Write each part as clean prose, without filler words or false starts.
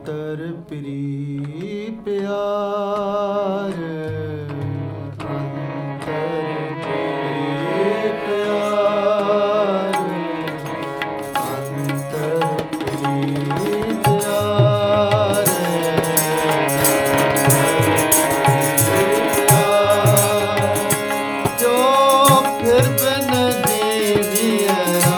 ਅੰਤਰ ਪ੍ਰੀ ਪਿਆਰ ਅੰਤਰ ਪ੍ਰੀ ਪਿਆਰ ਅੰਤਰ ਪ੍ਰੀ ਪਿਆਰ ਜੋ ਫਿਰ ਬਿਨ ਜੀਵਿਆ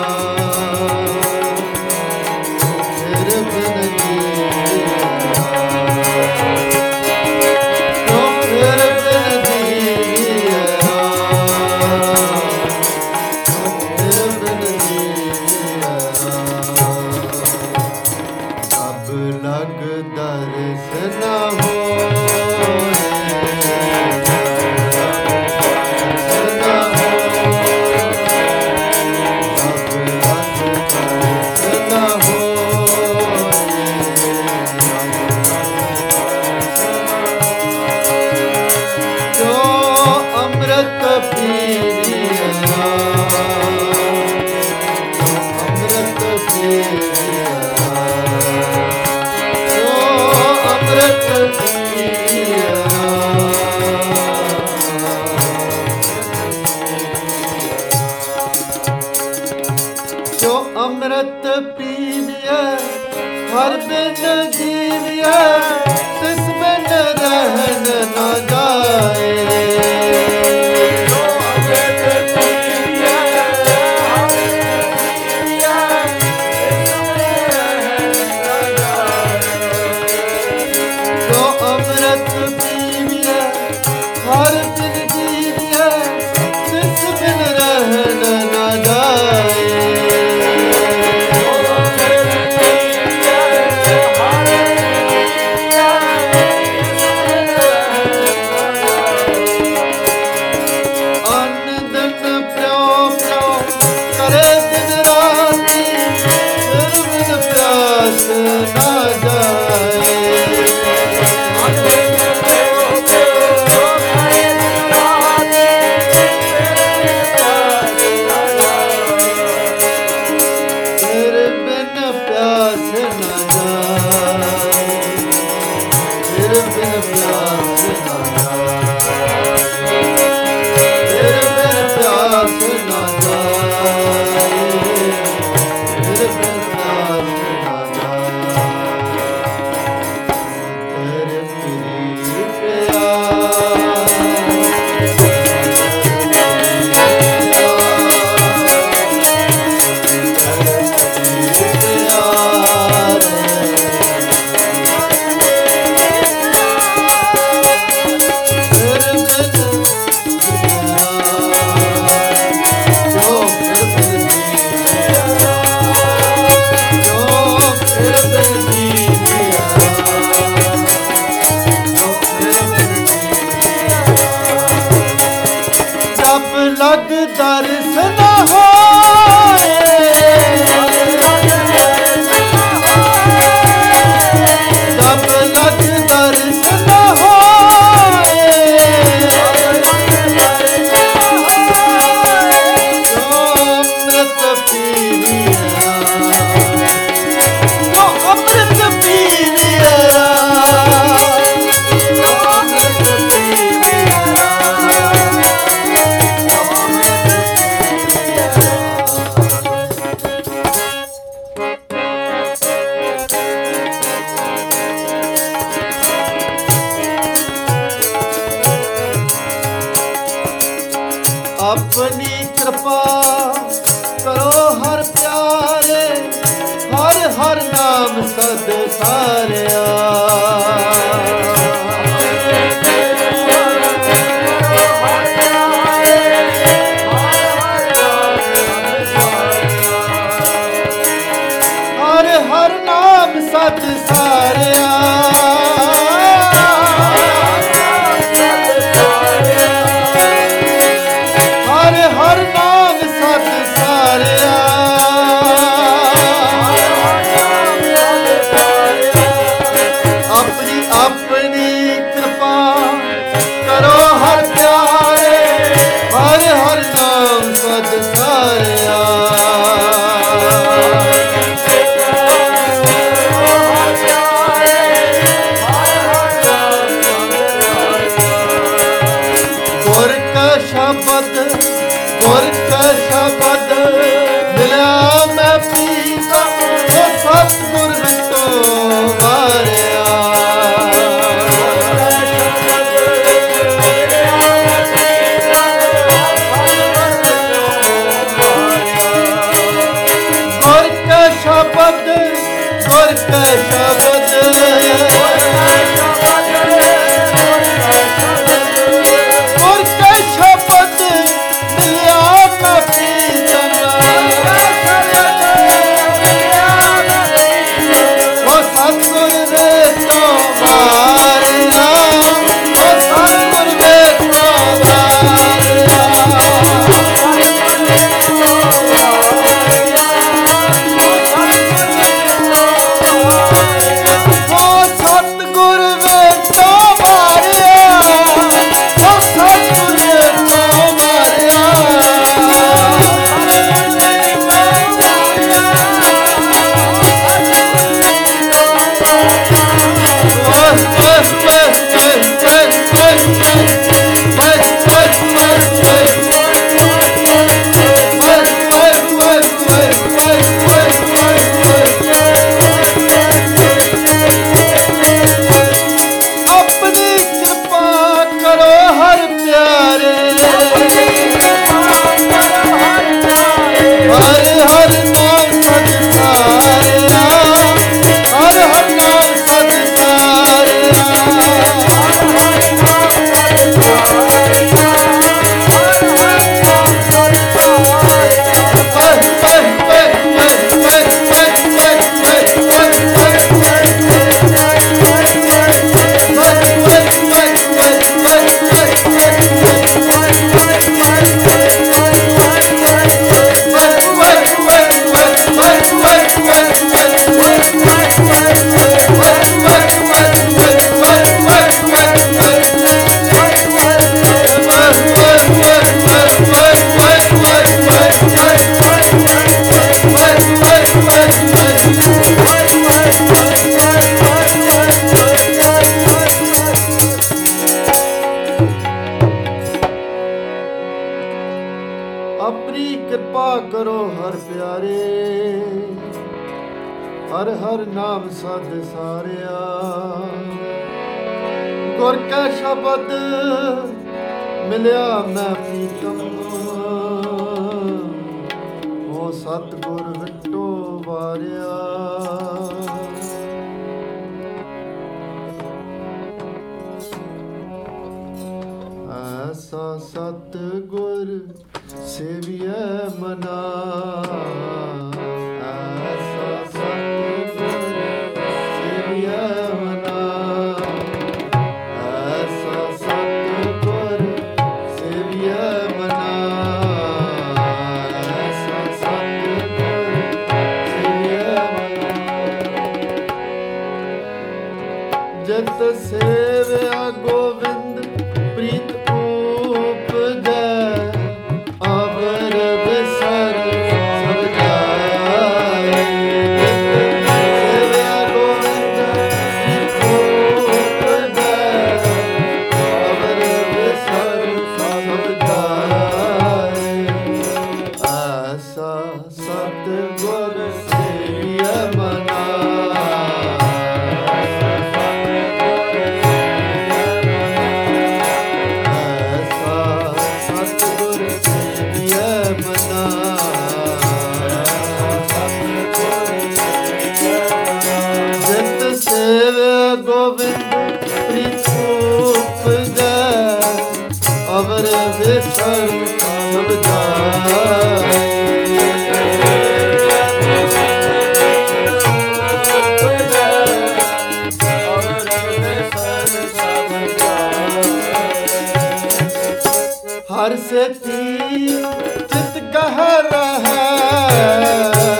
ਅੰਮ੍ਰਿਤ ਪੀਵਿਆ ਹਰ ਬਿਨ ਜੀਵਿਆ ਤਿਸ ਬਿਨ ਰਹਿਣ ਨਾ ਜਾਏ ਲਗ ਦਰਸ ਨਾ ਹੋਏ ਜਬ ਲਗ ਦਰਸ ਨਾ ਹੋਏ ਜੋ ਅੰਮ੍ਰਿਤ ਪੀਵਿਆ ਜੋ ਅੰਮ੍ਰਿਤ ਪੀਵਿਆ ਆਪਣੀ ਕਿਰਪਾ ਕਰੋ ਹਰ ਪਿਆਰੇ ਹਰ ਹਰ ਨਾਮ ਸਦ ਸਾਰਿਆ ਹਰ ਹਰ ਨਾਮ ਸਦ ਸਾਰਿਆ ਗੁਰ ਕੈ ਸ਼ਬਦ ਗੁਰ ਕੈ ਸ਼ਬਦ ਮਿਲਿਆ ਨਾ ਪ੍ਰੀਤਮ ਉਹ ਸਤਿਗੁਰ ਵੇਖੋ ਵਾਰਿਆ ਉਹ ਸਤਿਗੁਰ ਵੇਖੋ ਵਾਰਿਆ ਆਪਣੀ ਕਿਰਪਾ ਕਰੋ ਹਰ ਪਿਆਰੇ ਹਰ ਹਰ ਨਾਮ ਸਦ ਸਾਰਿਆ ਗੁਰ ਕੈ ਸ਼ਬਦ ਮਿਲਿਆ ਮੈਂ ਪ੍ਰੀਤਮ ਉਹ ਸਤਿਗੁਰ ਵਿਟੋ ਵਾਰਿਆ ਐਸਾ ਸਤਿਗੁਰ ਸੇਵੀਐ ਮਨਾ ਐਸਾ ਸਤਿਗੁਰ ਸੇਵੀਐ ਮਨਾ ਐਸਾ ਸਤਿਗੁਰ ਸੇਵੀਐ ਮਨਾ ਐਸਾ ਸਤਿਗੁਰ ਸੇਵੀਐ ਮਨਾ ਜਿਤ ਸੇਵਿਆ ਗੋਵਿੰਦ ਪ੍ਰੀਤ हर से चित गहरा है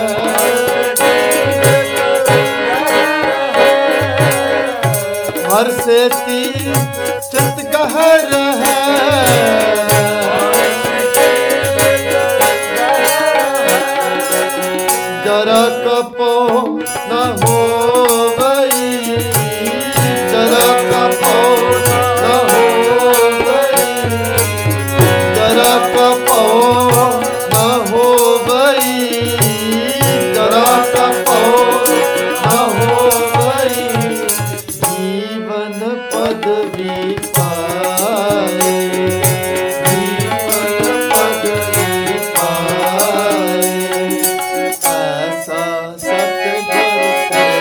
हर से चित गहरा है जरा कपो न हो गई जरा कपो न हो गई जरा कपो न हो गई जरा कपो न हो गई जीवन पदवी पाए जीवन पदवी पाए ऐसा सतगुर से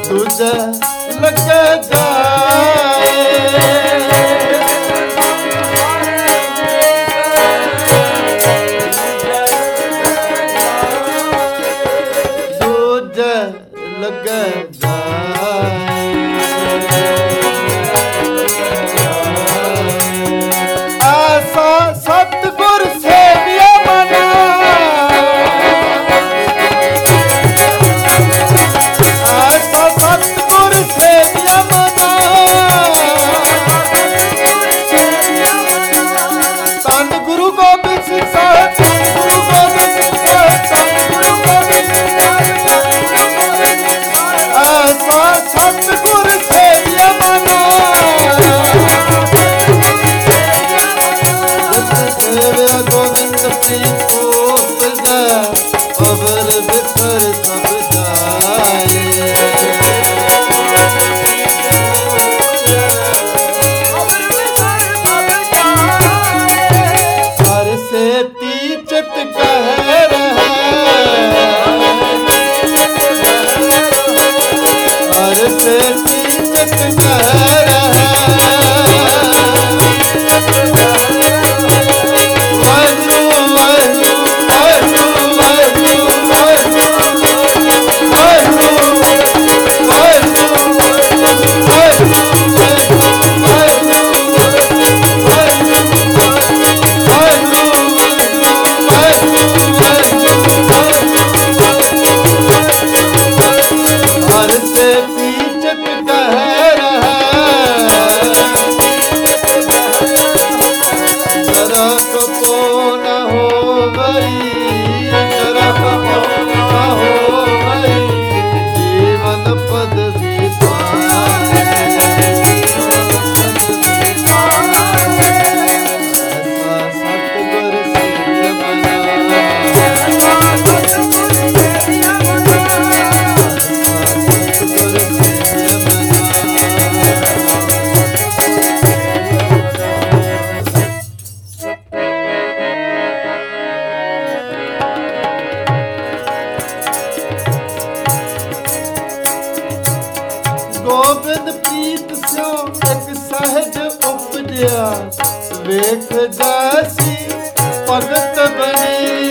ਦੂਜੇ ਲੱਗੇ ਜਾਏ ਦੂਜੇ ਲੱਗੇ ਸਤਿਗੁਰ ਸੇਵਿਆ ਮਨਾ ਐਸਾ ਸਤਿਗੁਰ ਸੇਵਿਆ ਮਨਾ ਧੰਨ ਗੁਰੂ ਗੋਬਿੰਦ ਸਿੰਘ ਸਾਹਿਬ ਧੰਨ ਗੁਰੂ ਗੋਬਿੰਦ ਸਿੰਘ ਸਾਹਿਬ ਧੰਨ ਗੁਰੂ ਗੋਬਿੰਦ ਸਿੰਘ ਸਾਹਿਬ ਐਸਾ ਸਤਿਗੁਰ ਸੇਵਿਆ ਮਨਾ ਸੇਵਿਆ ਗੋਬਿੰਦ ਪ੍ਰੀਤ ਉਪਜੈ ਅਵਰ ਵਿਖਰ ਸਭ ਜਾਏ ਹਰ ਸੇਤੀ ਚਿਤ ਕਹਿ ਰਹਿ ਹਰ ਸੇਤੀ ਚਿਤ ਕਹਿ ਰਹਿ ਗੋਬਿੰਦ ਪ੍ਰੀਤ ਸਿਓ ਇੱਕ ਸਹਿਜ ਉਪਜਿਆ ਵੇਖ ਜਾਸੀ ਭਗਤ ਬਣੀ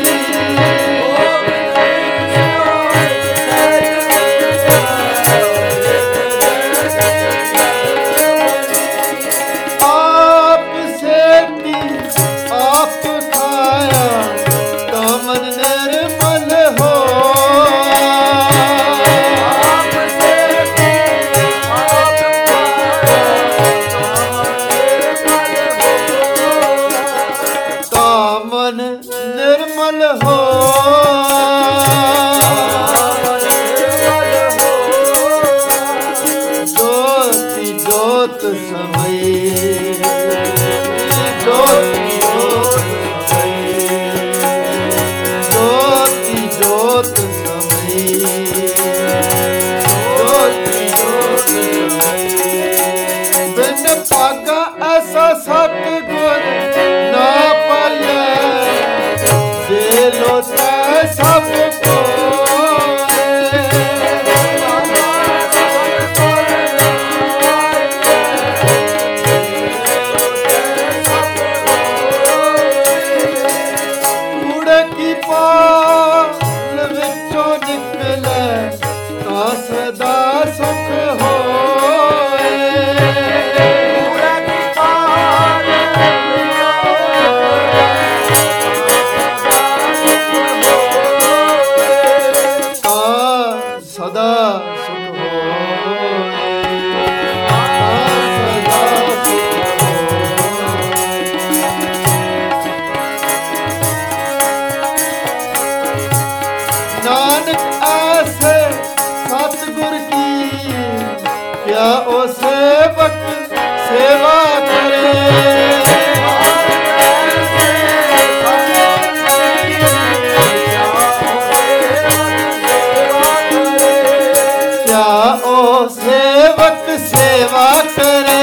ਆਪ ਸੇਤੀ ਆਪ ਖਾਇਆ ਤਾਂ ਮਨ ਨਿਰਮਲ ਨਿਰਮਲ ਹੋ ਜੋਤੀ ਜੋਤ ਸਮਈ ਜੋਤੀ ਜੋਤੀ ਜੋਤ ਸਮਈ ਜੋਤੀ ਜੋਤ ਬਿਨ ਭਾਗਾ ਐਸਾ ਸਤਿਗੁਰ ਨਾ ਪਾਇਆ ਜੇ ਲੋਟਾ ਸਭ ਕੋਏ ਕੂੜੇ ਕੀ ਪਾਲ ਵਿੱਚੋਂ ਨਿਕਲੇ ਤਾਂ ਸਦਾ ਸੁਖ ਹੋਏ ਕੂੜੇ ਕੀ ਪਾਲ ਸਦਾ ਸੁਖ ਹੋਏ ਸਦਾ ਸੁਖ ਹੋਏ ਨਾਨਕ ਆਸੇ ਸਤਿਗੁਰ ਕੀ ਕਿਆ ਉਹ ਸੇਵਕ ਸੇਵਾ ਕਰੇ ओ सेवक सेवा करे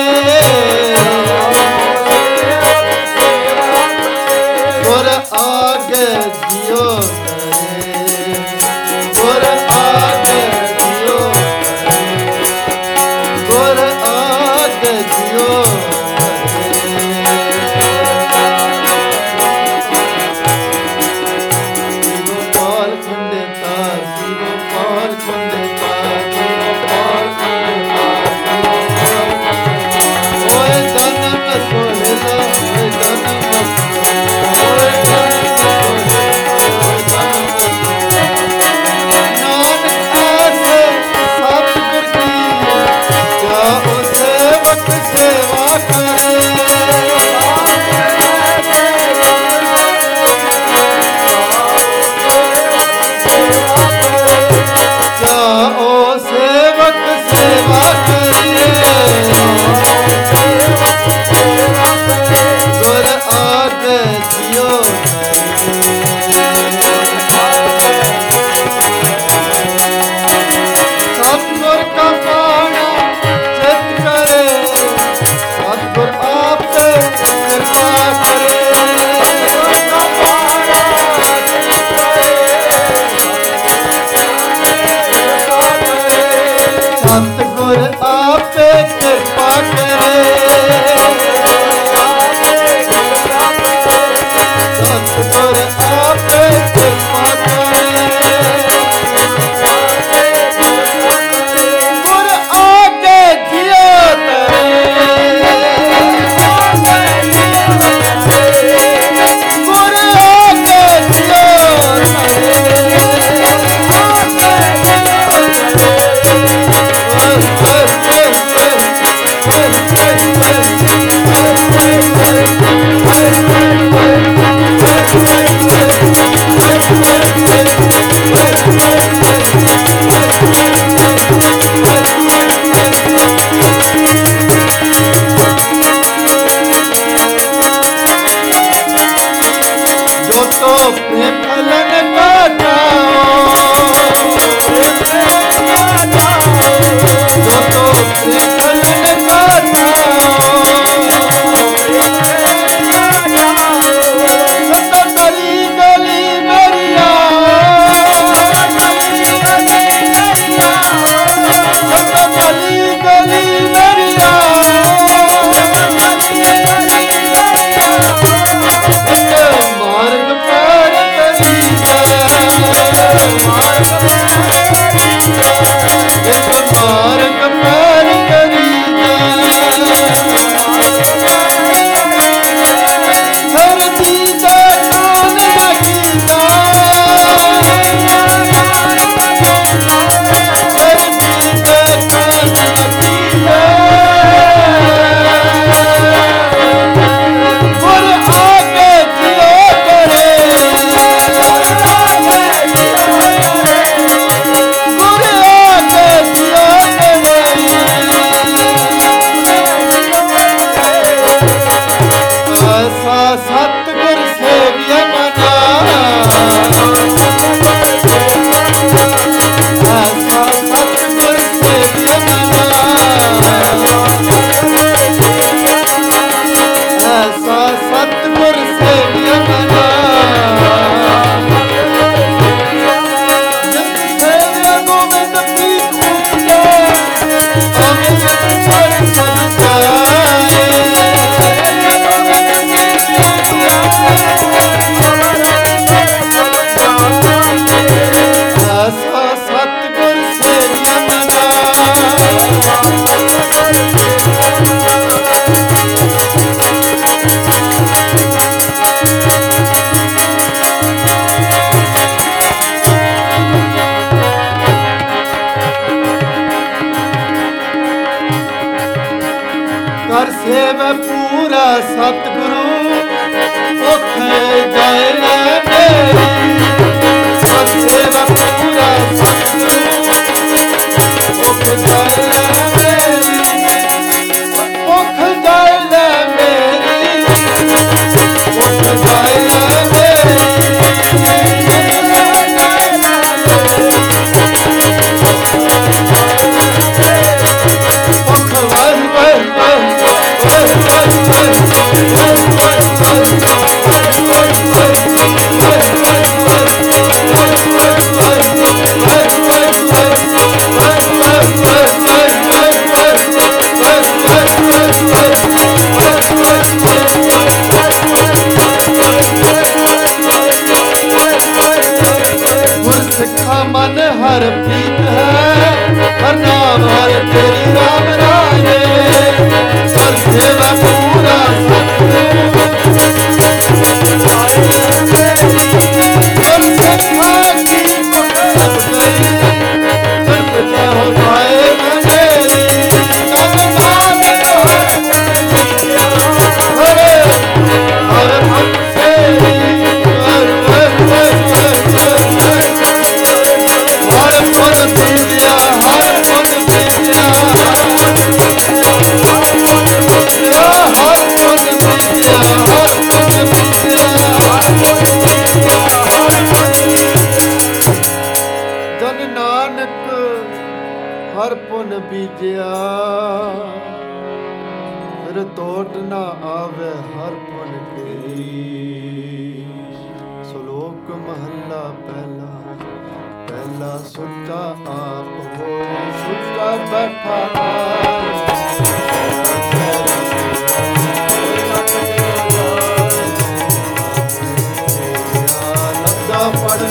गुर आगे जियो करे गुर आगे जियो करे ਕਰ ਸੇਵ ਪੂਰਾ ਸਤਿਗੁਰੂ ਸੁਖ ਜਾਏ ਮੇਰੀ ਕਰ ਸੇਵ ਪੂਰਾ ਸਤਿਗੁਰੂ ਸੁਖ ਜਾਏ ਮੇਰੀ ਸੁਖ ਜਾਏ ਮੇਰੀ ਸੁਖ ਜਾਏ मन हर प्रीत है हर नाम हर तेरी राम राजे हर सेवा पूरा हर सखा की सब गई हर पिता हो जाए मेरी हरे हर मन से हर पुन बीजिया फिर तोट ना आवे हर पुन के श्लोक महला पहला पहला सुचा आप हो सुचा बैठा पढ़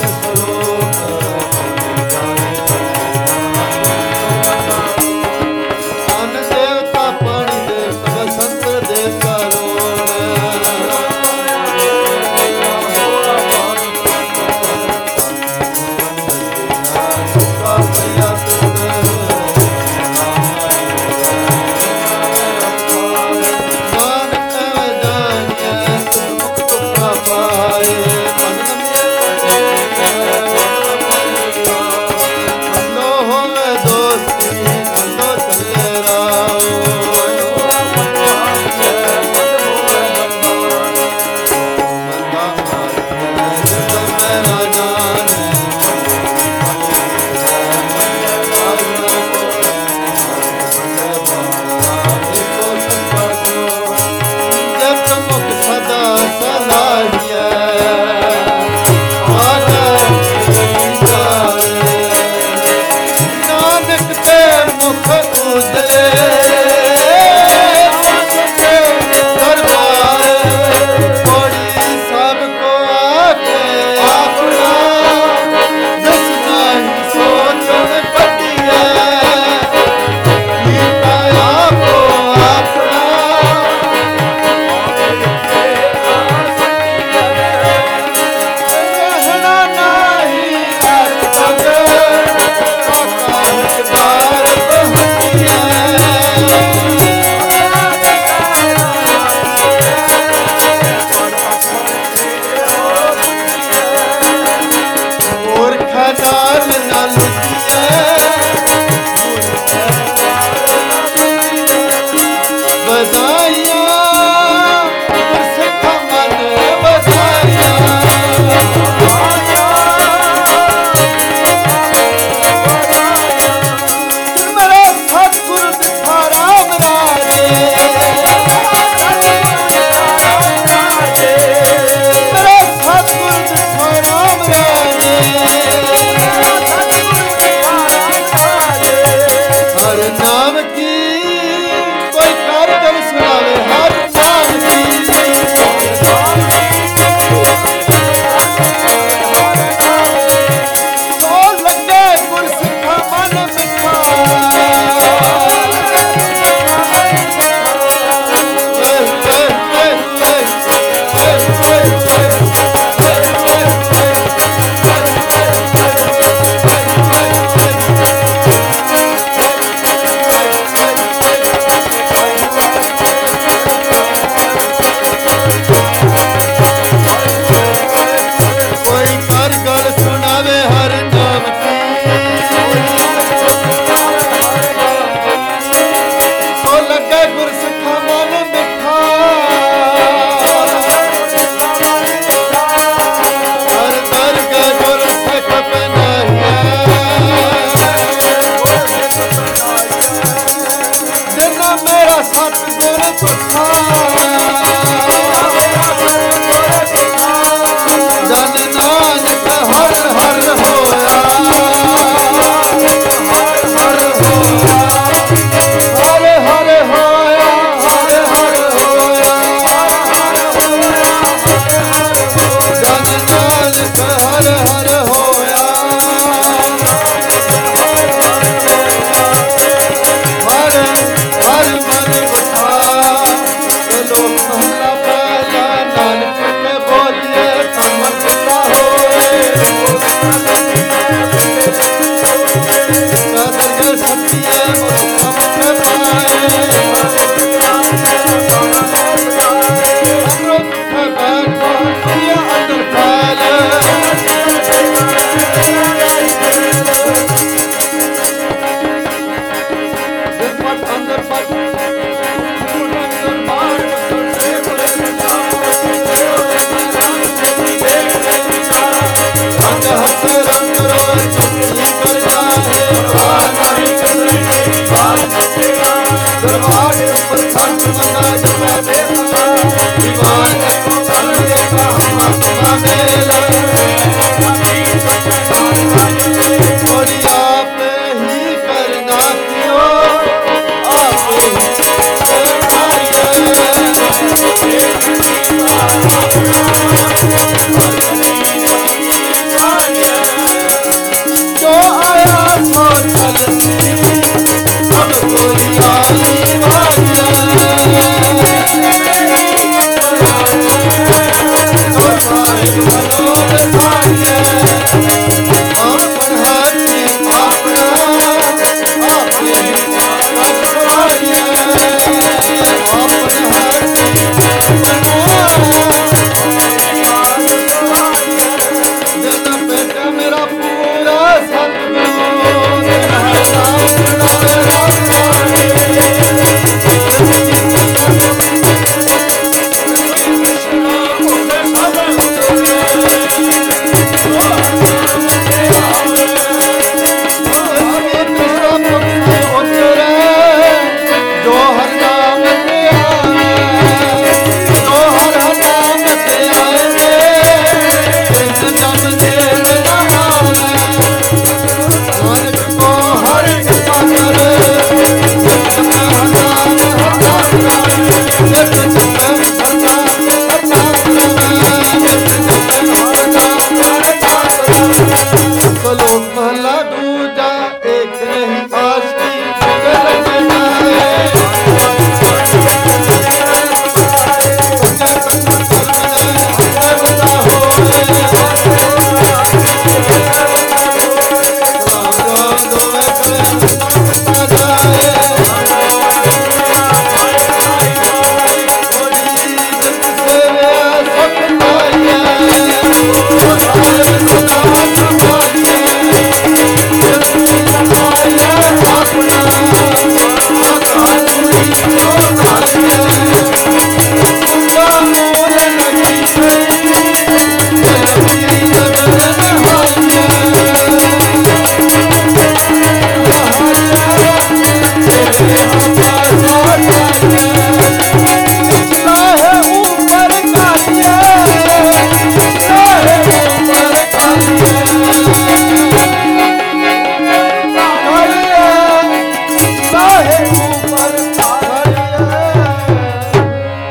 ਦਰਬਾਰ ਉੱਪਰ ਖੰਡ